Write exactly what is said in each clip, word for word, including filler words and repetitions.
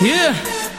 Yeah.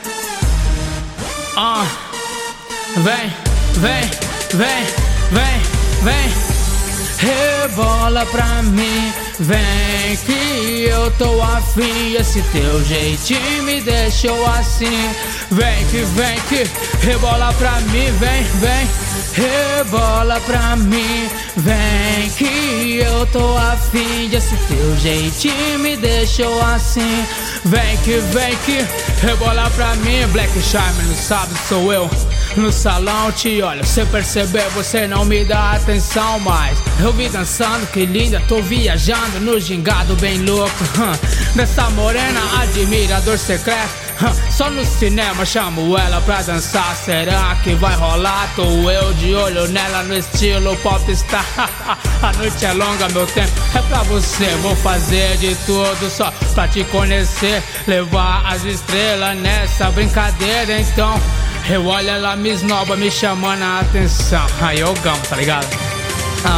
Ah, vem, vem, vem, vem, vem. Rebola pra mim, vem que eu tô afim. Esse teu jeitinho me deixou assim. Vem que, vem que, rebola pra mim, vem, vem. Rebola pra mim, vem que eu tô afim. Esse teu jeitinho me deixou assim. Vem que, vem que, rebola pra mim. Black Charm, não sabe, sou eu. No salão te olho, cê perceber, você não me dá atenção mais. Eu vi dançando, que linda, tô viajando no gingado bem louco. Dessa morena, admirador secreto. Só no cinema chamo ela pra dançar. Será que vai rolar? Tô eu de olho nela no estilo popstar. A noite é longa, meu tempo é pra você. Vou fazer de tudo só pra te conhecer. Levar as estrelas nessa brincadeira. Então eu olho, ela me esnoba, me chamando a atenção. Aí eu gamo, tá ligado? Ah.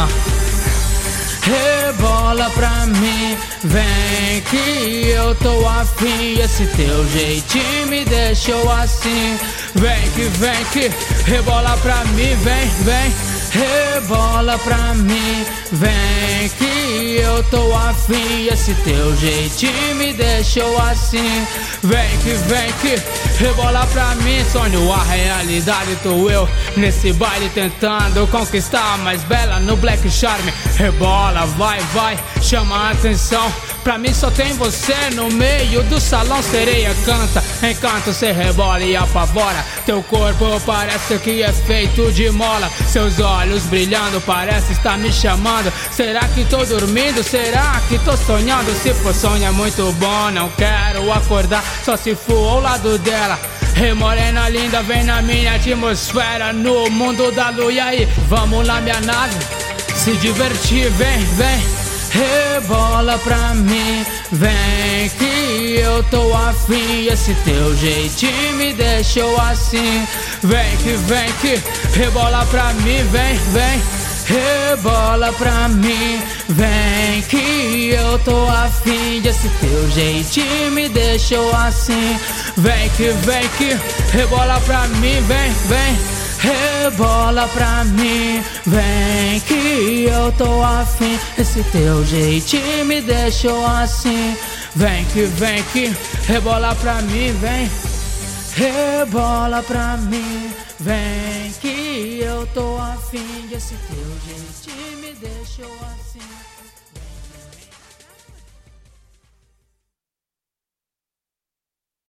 Rebola pra mim, vem que eu tô afim. Esse teu jeitinho me deixou assim. Vem que, vem que, rebola pra mim, vem, vem. Rebola pra mim, vem que eu tô afim. Esse teu jeitinho me deixou assim. Vem que, vem que, rebola pra mim. Sonho a realidade, tô eu nesse baile tentando conquistar a mais bela no Black Charm. Rebola, vai, vai, chama a atenção. Pra mim só tem você no meio do salão. Sereia canta, encanto, cê rebola e apavora. Teu corpo parece que é feito de mola. Seus olhos brilhando, parece estar me chamando. Será que tô dormindo? Será que tô sonhando? Se for sonho é muito bom, não quero acordar, só se for ao lado dela. Hey morena linda, vem na minha atmosfera, no mundo da lua. E aí, vamos lá minha nave, se divertir, vem, vem. Rebola pra mim, vem que eu tô afim. Esse teu jeitinho me deixou assim. Vem que, vem que, rebola pra mim, vem, vem. Rebola pra mim, vem que eu tô afim. Esse teu jeitinho me deixou assim. Vem que, vem que, rebola pra mim, vem, vem. Rebola pra mim, vem que eu tô afim. Esse teu jeitinho me deixou assim. Vem que, vem que, rebola pra mim, vem. Rebola pra mim, vem que eu tô afim. Esse teu jeitinho me deixou assim.